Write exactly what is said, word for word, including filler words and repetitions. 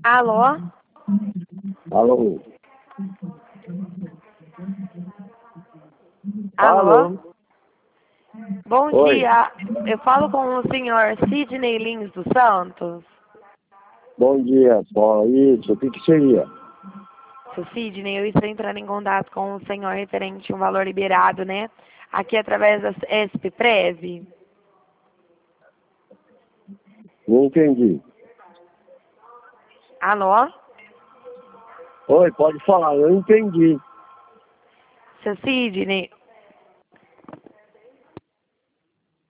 Alô? Alô? Alô? Alô? Bom Oi. dia. Eu falo com o senhor Sidney Lins dos Santos. Bom dia, Paulo. Isso, o que que seria? Seu Sidney, eu estou entrando em contato com o senhor referente a um valor liberado, né? Aqui através da S P Prev. Não entendi. Alô? Oi, pode falar, eu entendi. Seu Sidney,